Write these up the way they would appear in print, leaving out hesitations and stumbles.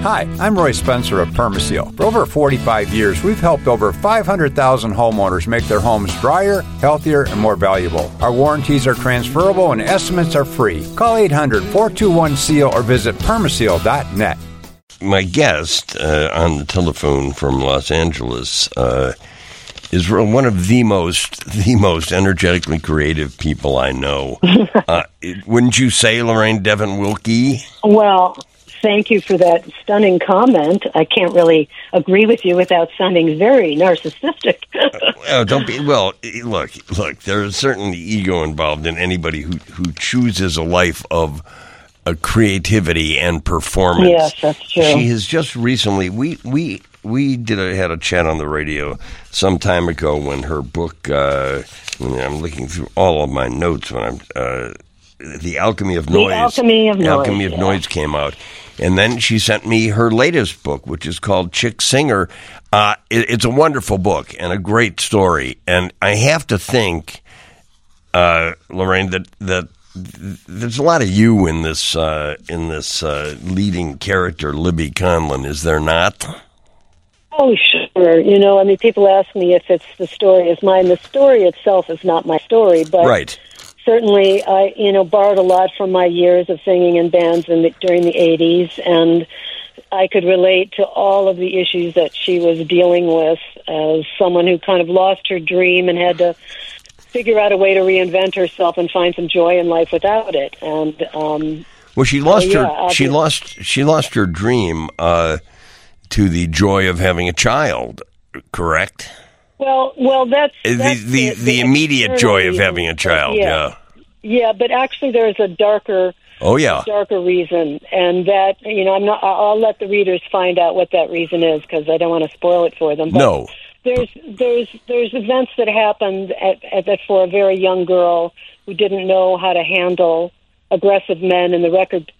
Hi, I'm Roy Spencer of Permaseal. For over 45 years, we've helped over 500,000 homeowners make their homes drier, healthier, and more valuable. Our warranties are transferable and estimates are free. Call 800-421-SEAL or visit permaseal.net. My guest on the telephone from Los Angeles is one of the most energetically creative people I know. Wouldn't you say, Lorraine Devon Wilkie? Well, thank you for that stunning comment. I can't really agree with you without sounding very narcissistic. Don't be. Well, look. There is certainly ego involved in anybody who chooses a life of creativity and performance. Yes, that's true. She has just recently. We had a chat on the radio some time ago when her book. I'm looking through all of my notes when I'm. The Alchemy of Noise. Alchemy of Noise came out. And then she sent me her latest book, which is called Chick Singer. It's a wonderful book and a great story. And I have to think, Lorraine, that there's a lot of you in this leading character, Libby Conlon, is there not? Oh, sure. People ask me if the story is mine. The story itself is not my story, but right. Certainly, I borrowed a lot from my years of singing in bands during the 80s, and I could relate to all of the issues that she was dealing with as someone who kind of lost her dream and had to figure out a way to reinvent herself and find some joy in life without it. And well, she lost her dream to the joy of having a child, correct? Well, that's the immediate joy of having a child. Yeah, but actually, there's a darker. Darker reason, and that I'll let the readers find out what that reason is because I don't want to spoil it for them. But no, there's events that happened that for a very young girl who didn't know how to handle aggressive men in the record.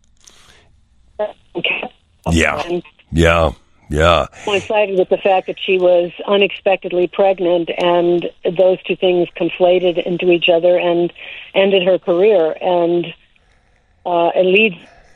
Yeah. Coincided with the fact that she was unexpectedly pregnant, and those two things conflated into each other and ended her career. And it leads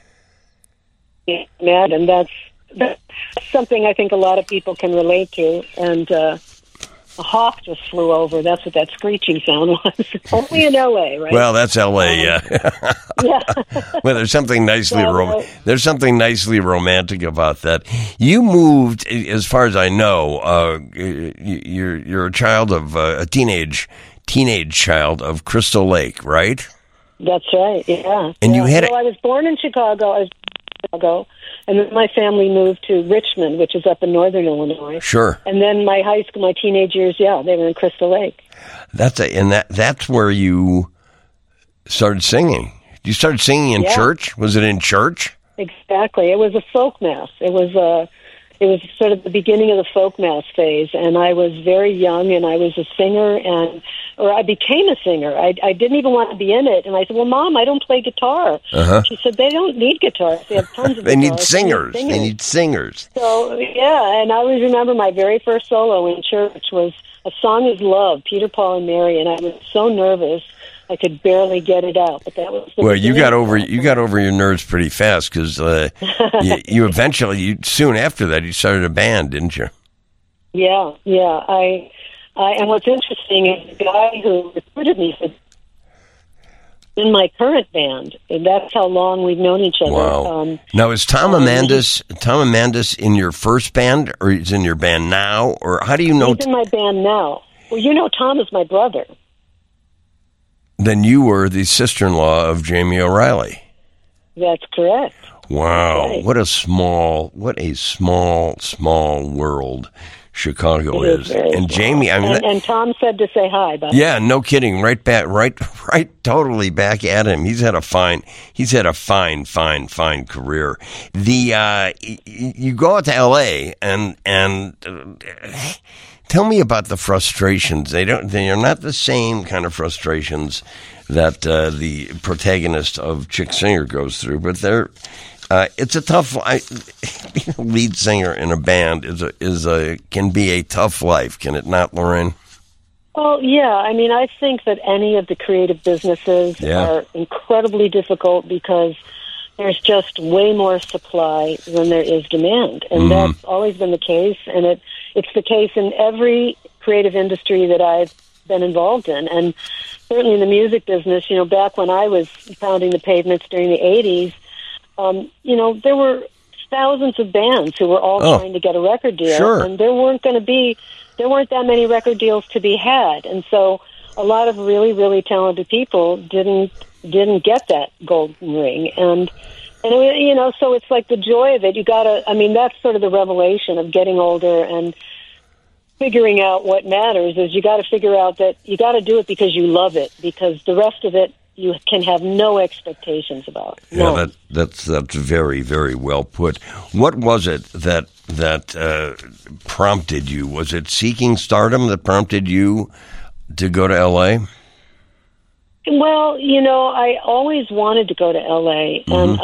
mad, and that's something I think a lot of people can relate to. And a hawk just flew over. That's what that screeching sound was. Only in L.A., right? Well, that's L.A., yeah. Well, there's something nicely romantic about that. You moved, as far as I know, you're a child of a teenage child of Crystal Lake, right? That's right. Yeah. And you had. I was born in Chicago. And then my family moved to Richmond, which is up in northern Illinois. Sure. And then my teenage years, they were in Crystal Lake. That's where you started singing. You started singing in church? Was it in church? Exactly. It was a folk mass. It was sort of the beginning of the folk mass phase, and I was very young, and I was a singer, or I became a singer. I didn't even want to be in it, and I said, "Well, Mom, I don't play guitar." She said, "They don't need guitars. They have tons of They guitars. need singers. They need singers." So, and I always remember my very first solo in church was A Song is Love, Peter, Paul, and Mary, and I was so nervous I could barely get it out. But that was you got over your nerves pretty fast because you eventually, soon after that, you started a band, didn't you? Yeah. I and what's interesting is the guy who recruited me said, in my current band, and that's how long we've known each other. Wow. Now, is Tom Amandis in your first band, or is in your band now, or how do you know? He's in my band now. Well, Tom is my brother. Then you were the sister-in-law of Jamie O'Reilly. That's correct. Wow. That's right. What a small world Chicago is. And small. Jamie, and Tom said to say hi. Yeah, no kidding. Right back, right, totally back at him. He's had a fine career. You go out to L.A. and tell me about the frustrations. They are not the same kind of frustrations that the protagonist of Chick Singer goes through, but they're. It's a tough. Being a lead singer in a band can be a tough life, can it not, Lorraine? Well, yeah. I mean, I think that any of the creative businesses are incredibly difficult because there's just way more supply than there is demand. And that's always been the case, and it's the case in every creative industry that I've been involved in. And certainly in the music business, back when I was pounding the pavements during the 80s, there were thousands of bands who were all trying to get a record deal. Sure. And there weren't that many record deals to be had. And so a lot of really, really talented people didn't get that golden ring. And so it's like the joy of it. That's sort of the revelation of getting older and figuring out what matters is you got to figure out that you got to do it because you love it, because the rest of it you can have no expectations about. No. Yeah, that's very, very well put. What was it that prompted you? Was it seeking stardom that prompted you to go to L.A.? Well, I always wanted to go to L.A., and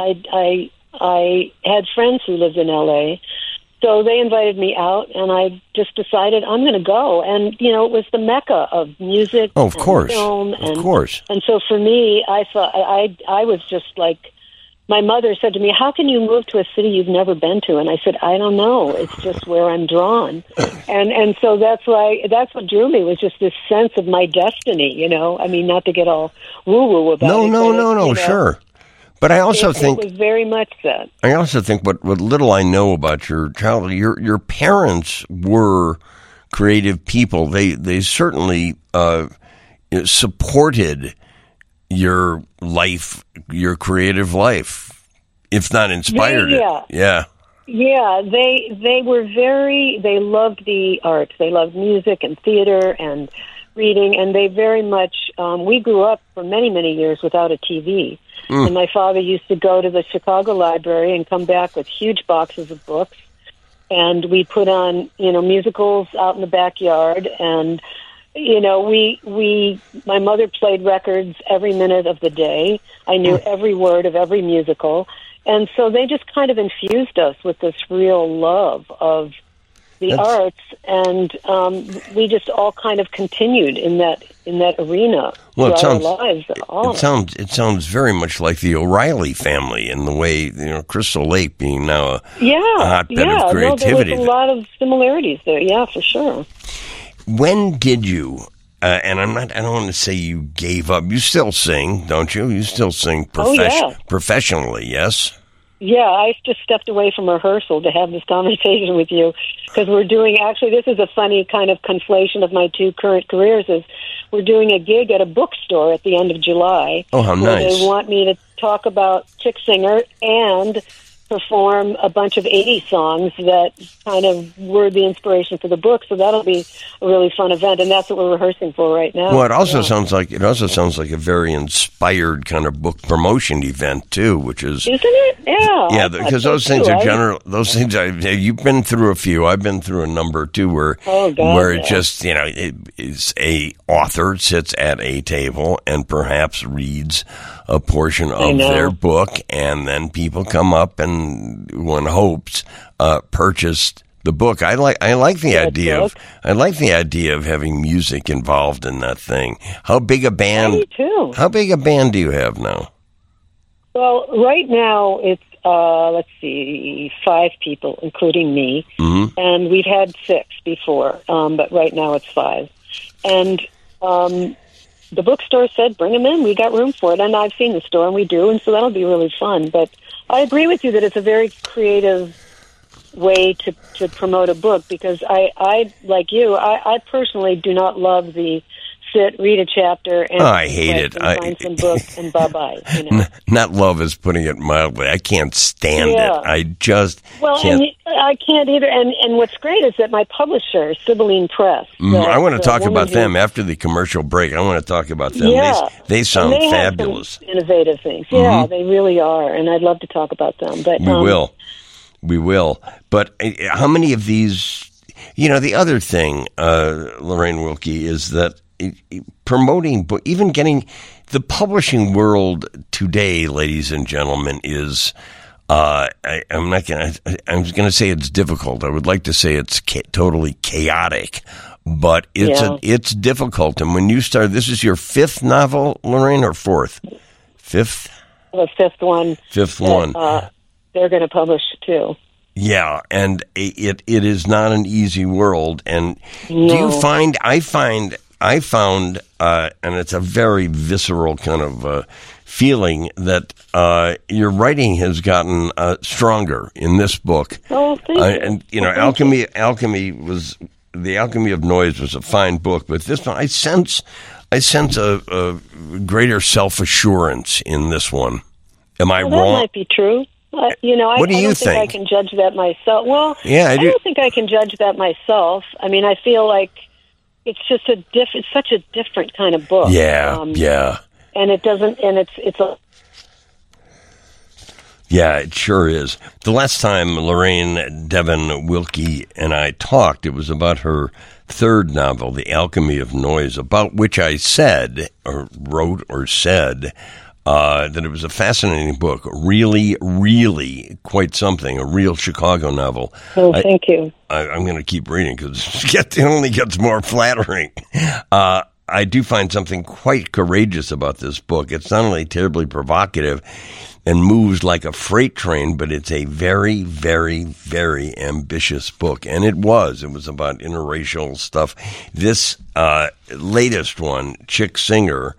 I had friends who lived in L.A., so they invited me out, and I just decided I'm going to go. And, it was the mecca of music and film. Of course. And so for me, I thought I was just like, my mother said to me, how can you move to a city you've never been to? And I said, I don't know. It's just where I'm drawn. And so that's what drew me, was just this sense of my destiny, not to get all woo-woo about it. No, sure. But I also think it was very much that. I also think what little I know about your childhood, your parents were creative people. They certainly supported your life, your creative life, if not inspired it. Yeah. Yeah, they loved the arts. They loved music and theater and reading, and they very much, we grew up for many, many years without a TV. And my father used to go to the Chicago Library and come back with huge boxes of books. And we put on, musicals out in the backyard. And, my mother played records every minute of the day. I knew every word of every musical. And so they just kind of infused us with this real love of the arts, and we just all kind of continued in that arena throughout our lives. It sounds very much like the O'Reilly family in the way, Crystal Lake being now a hotbed of creativity. There was a lot of similarities there. Yeah, for sure. When did you? And I don't want to say you gave up. You still sing, don't you? You still sing professionally, yes? Yeah, I just stepped away from rehearsal to have this conversation with you, because we're doing, actually, this is a funny kind of conflation of my two current careers, is we're doing a gig at a bookstore at the end of July. Oh, how nice. They want me to talk about Chick Singer and perform a bunch of 80s songs that kind of were the inspiration for the book. So that'll be a really fun event, and that's what we're rehearsing for right now. Well, it also sounds like a very inspired kind of book promotion event too, which is, isn't it? Yeah. Yeah, because those things are general. Those things you've been through a few. I've been through a number too, where it just it is a author sits at a table and perhaps reads a portion of their book, and then people come up and, one hopes, purchased the book. I like the idea of having music involved in that thing. How big a band? Me too. How big a band do you have now? Well, right now it's 5 people, including me, and we've had 6 before, but right now it's 5, and the bookstore said, bring them in. We got room for it. And I've seen the store, and we do, and so that'll be really fun. But I agree with you that it's a very creative way to promote a book, because I like you, I personally do not love the sit, read a chapter, and I hate it. Find some books and bye-bye. Not love is putting it mildly. I can't stand it. I just can't. And I can't either. And what's great is that my publisher, Sibylline Press. I want to talk about them after the commercial break. I want to talk about them. Yeah. They sound and they fabulous. Have some innovative things. Yeah, they really are, and I'd love to talk about them. But we will. But how many of these? The other thing, Lorraine Wilkie, is that promoting, even getting the publishing world today, ladies and gentlemen, is I'm going to say it's difficult. I would like to say it's totally chaotic, but it's difficult. And when you start, this is your 5th novel, Lorraine, or 4th? 5th? a fifth one. Fifth one. They're going to publish too. Yeah, and it is not an easy world. And No. do you find? I found, and it's a very visceral kind of feeling that your writing has gotten stronger in this book. Oh, thank you. And Alchemy was The Alchemy of Noise was a fine book, but this one I sense a greater self-assurance in this one. Am I That wrong? might be true. What do you think? I don't think I can judge that myself. Well, Yeah, I do. don't think I can judge that myself. I mean, I feel like it's just it's such a different kind of book. Yeah. And it doesn't, and it's a. Yeah, it sure is. The last time Lorraine Devon Wilkie and I talked, it was about her third novel, The Alchemy of Noise, about which I said, or wrote or said, that it was a fascinating book, really, really quite something, a real Chicago novel. Oh, thank you. I'm going to keep reading because it only gets more flattering. I do find something quite courageous about this book. It's not only terribly provocative and moves like a freight train, but it's a very, very, very ambitious book. And it was about interracial stuff. This latest one, Chick Singer,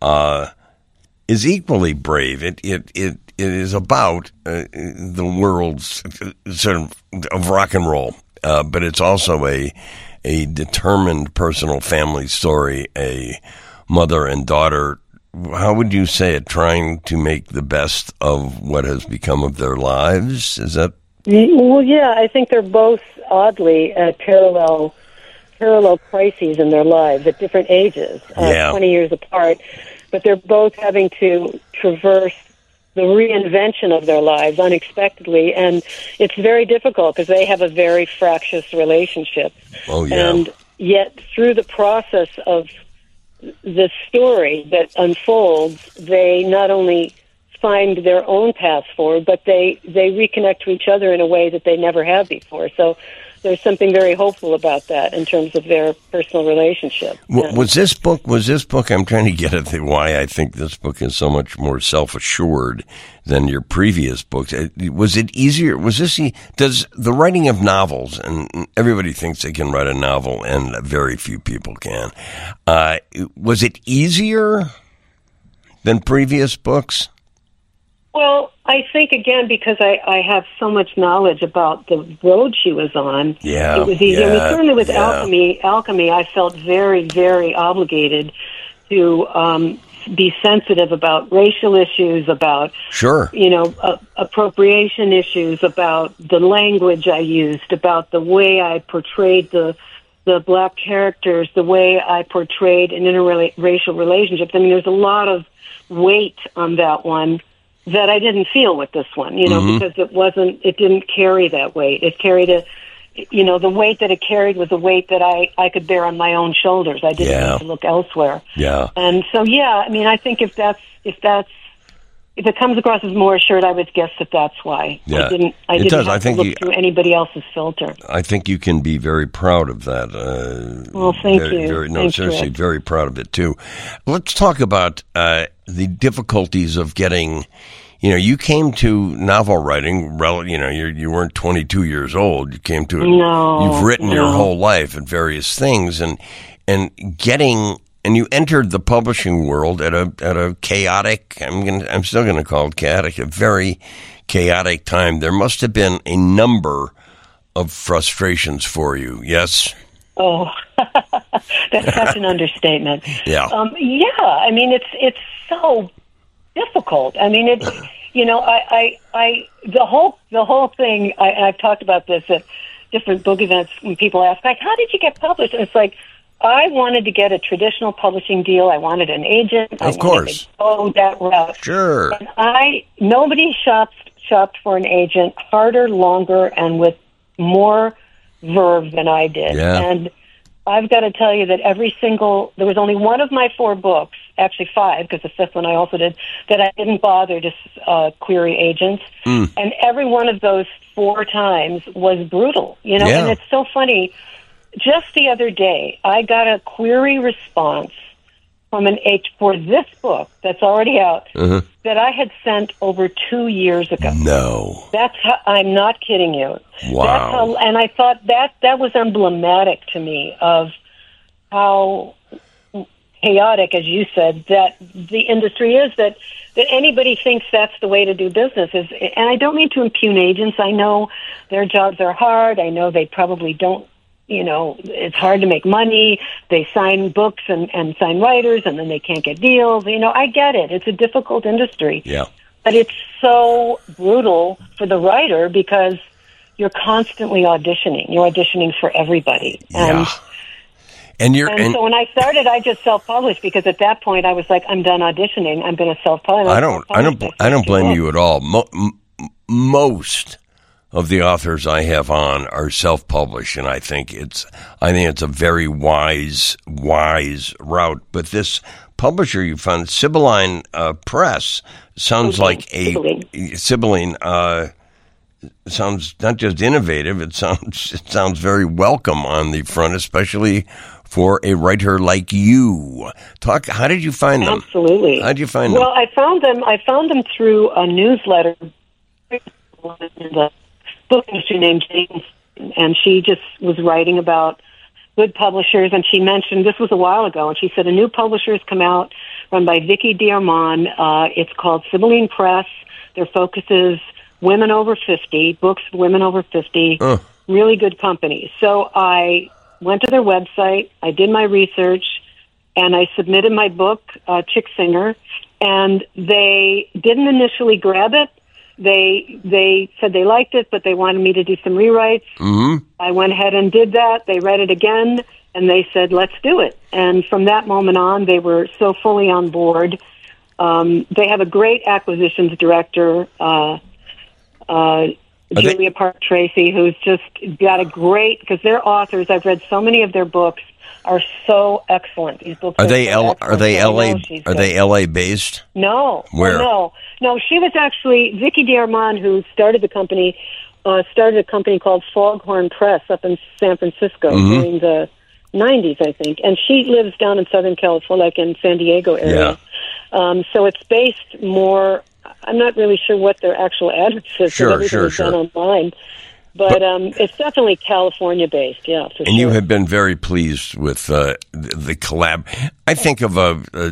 is equally brave. It is about the world's sort of rock and roll, but it's also a determined personal family story, a mother and daughter. How would you say it? Trying to make the best of what has become of their lives? Is that? Well, yeah, I think they're both oddly parallel crises in their lives at different ages, 20 years apart. But they're both having to traverse the reinvention of their lives unexpectedly, and it's very difficult because they have a very fractious relationship. Oh, yeah. And yet, through the process of the story that unfolds, they not only find their own path forward, but they reconnect to each other in a way that they never have before. So there's something very hopeful about that in terms of their personal relationship. Was this book, I'm trying to get at why I think this book is so much more self-assured than your previous books. Was it easier? Does the writing of novels, and everybody thinks they can write a novel, and very few people can, was it easier than previous books? Well, I think, again, because I have so much knowledge about the road she was on, it was easier. I mean, certainly with Alchemy, I felt very, very obligated to be sensitive about racial issues, about, appropriation issues, about the language I used, about the way I portrayed the black characters, the way I portrayed an interracial relationships. I mean, there's a lot of weight on that one that I didn't feel with this one, because it didn't carry that weight. It carried the weight that it carried was a weight that I could bear on my own shoulders. I didn't need to look elsewhere. Yeah. And so, I mean, I think if it comes across as more assured, I would guess that's why. Yeah. I didn't have to look through anybody else's filter. I think you can be very proud of that. Well, thank you. Seriously, very proud of it, too. Let's talk about the difficulties of getting... you came to novel writing, you weren't 22 years old. You came to it. No. You've written your whole life at various things, and you entered the publishing world at a chaotic, I'm still going to call it chaotic, a very chaotic time. There must have been a number of frustrations for you, yes? Oh, that's such an understatement. Yeah. I mean, it's so difficult. I mean, it's, the whole thing, I've talked about this at different book events when people ask, like, how did you get published? And it's like, I wanted to get a traditional publishing deal. I wanted an agent. Of course. Oh, that route. Sure. And nobody shopped for an agent harder, longer, and with more verve than I did. Yeah. And I've got to tell you that there was only one of my 4 books, actually 5, because the 5th one I also did, that I didn't bother to query agents. And every one of those 4 times was brutal, and it's so funny. Just the other day, I got a query response from an H for this book that's already out Uh-huh. that I had sent over 2 years ago. No. That's how, I'm not kidding you. Wow. That's how, and I thought that was emblematic to me of how chaotic, as you said, that the industry is, that anybody thinks that's the way to do business. And I don't mean to impugn agents. I know their jobs are hard. I know they probably don't, it's hard to make money. They sign books and sign writers, and then they can't get deals. I get it. It's a difficult industry. Yeah. But it's so brutal for the writer because you're constantly auditioning. You're auditioning for everybody. Yeah. And so when I started, I just self-published because at that point I was like, I'm done auditioning. I'm going to self-publish. I don't blame you at all. Most of the authors I have on are self-published, and I think it's a very wise route. But this publisher you found, Sibylline Press, sounds like Sibylline. Sounds not just innovative. It sounds very welcome on the front, especially for a writer like you. How did you find them? Absolutely. How did you find them? Well, I found them through a newsletter in the book industry named James, and she just was writing about good publishers, and she mentioned, this was a while ago, and she said a new publisher has come out, run by Vicky Diarmond. It's called Sibylline Press. Their focus is women over 50, books for women over 50, really good company. So I went to their website, I did my research, and I submitted my book, Chick Singer, and they didn't initially grab it. They said they liked it, but they wanted me to do some rewrites. Mm-hmm. I went ahead and did that. They read it again, and they said, let's do it. And from that moment on, they were so fully on board. They have a great acquisitions director, Julia Park Tracy, who's just got a great, because their authors, I've read so many of their books, are so excellent. These books are they LA based? No. Where? No, she was actually Vicky Diarmond, who started the company, started a company called Foghorn Press up in San Francisco during the 90s, I think. And she lives down in Southern California, like in San Diego area. Yeah. So it's based more, I'm not really sure what their actual address is. Sure. Done online. But it's definitely California-based, yeah, for sure. And you have been very pleased with the collab. I think of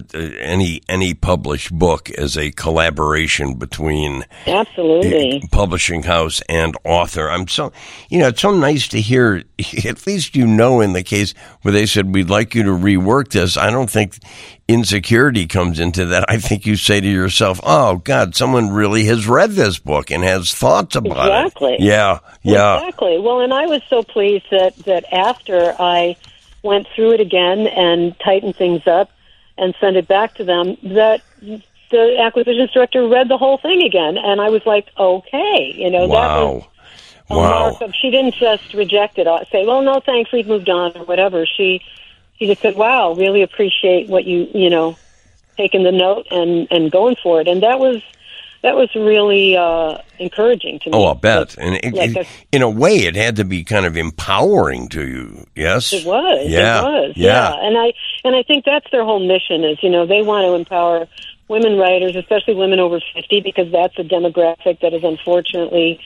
any published book as a collaboration between absolutely publishing house and author. It's so nice to hear. At least in the case where they said we'd like you to rework this. I don't think insecurity comes into that. I think you say to yourself, "Oh God, someone really has read this book and has thoughts about it." Exactly. Yeah. Exactly. Well, and I was so pleased that after I went through it again and tightened things up and sent it back to them, that the acquisitions director read the whole thing again, and I was like, okay, Wow. That was a mark of, she didn't just reject it, say, well, no, thanks, we've moved on, or whatever. She just said, wow, really appreciate what you taking the note and going for it, and that was really encouraging to me. Oh, I'll bet. And in a way, it had to be kind of empowering to you. Yes, it was. Yeah. It was. Yeah. And I think that's their whole mission is, they want to empower women writers, especially women over 50, because that's a demographic that is unfortunately,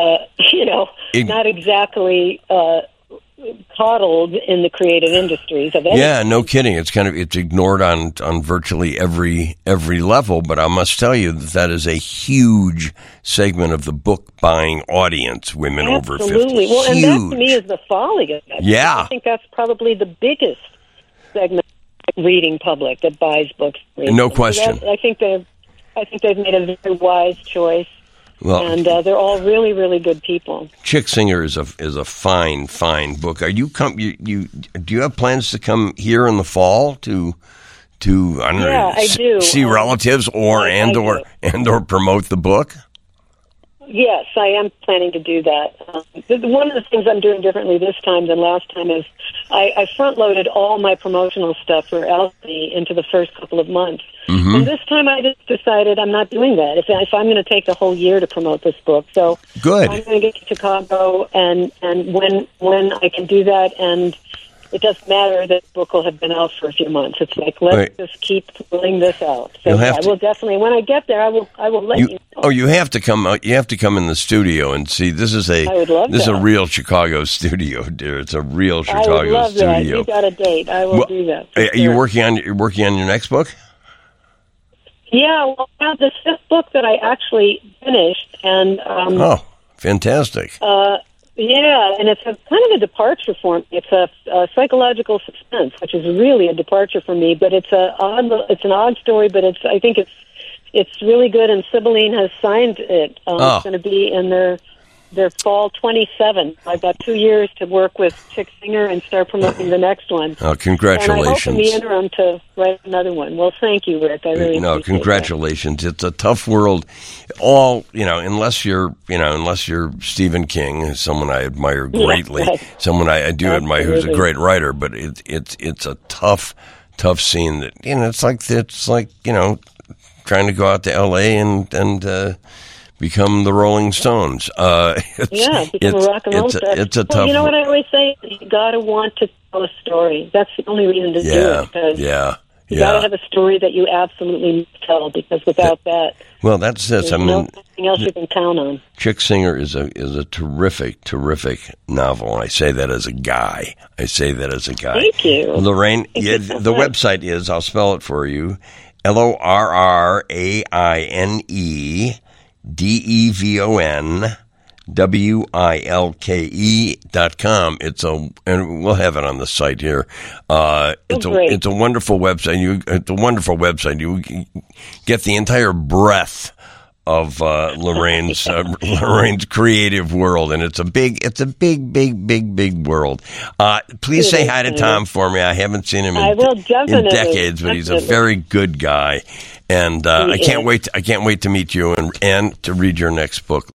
not exactly coddled in the creative industries of anything. Yeah, no kidding. It's ignored on virtually every level, but I must tell you that is a huge segment of the book buying audience, women over 50. Absolutely. Well, huge. And that to me is the folly of that. Yeah. I think that's probably the biggest segment of the reading public that buys books. No question. I think they've made a very wise choice. Well, and they're all really, really good people. Chick Singer is a fine book. Are you do you have plans to come here in the fall to I do. See relatives or promote the book? Yes, I am planning to do that. One of the things I'm doing differently this time than last time is I front-loaded all my promotional stuff for Alchemy into the first couple of months. Mm-hmm. And this time I just decided I'm not doing that. If I'm going to take the whole year to promote this book. So good. I'm going to get to Chicago, and when I can do that and it doesn't matter that the book will have been out for a few months. It's like, let's just keep rolling this out. So I will definitely, when I get there, I will let you know. Oh, you have to come. You have to come in the studio and see. This is a real Chicago studio, dear. It's a real Chicago I would love studio. That. You got a date. I will do that. Are you working on your next book? Yeah, well, I have the 5th book that I actually finished, and oh, fantastic. Yeah, and it's a kind of a departure for me. It's a psychological suspense, which is really a departure for me. But it's an odd story, but I think it's really good. And Sibylline has signed it. It's going to be in their fall 27. I've got 2 years to work with Chick Singer and start promoting the next one. Oh, congratulations! And I hope in the interim to write another one. Well, thank you, Rick. I really appreciate congratulations. That. It's a tough world. Unless you're Stephen King, someone I admire greatly, someone I do admire, who's a great writer. But it's a tough scene. That it's like trying to go out to L.A. and become the Rolling Stones. Become a rock and roll star. It's a tough. You know what I always say? You got to want to tell a story. That's the only reason to do it. Because you got to have a story that you absolutely need to tell. Because without that, that's this. Nothing else you can count on. Chick Singer is a terrific novel. And I say that as a guy. Thank you, Lorraine. The website is. I'll spell it for you. LORRAINE. DEVONWILKE.com. And we'll have it on the site here. It's a wonderful website. You get the entire breadth of Lorraine's creative world, and it's a big world. Please say hi to Tom for me. I haven't seen him in decades, but he's a very good guy. And I can't wait to meet you and to read your next book.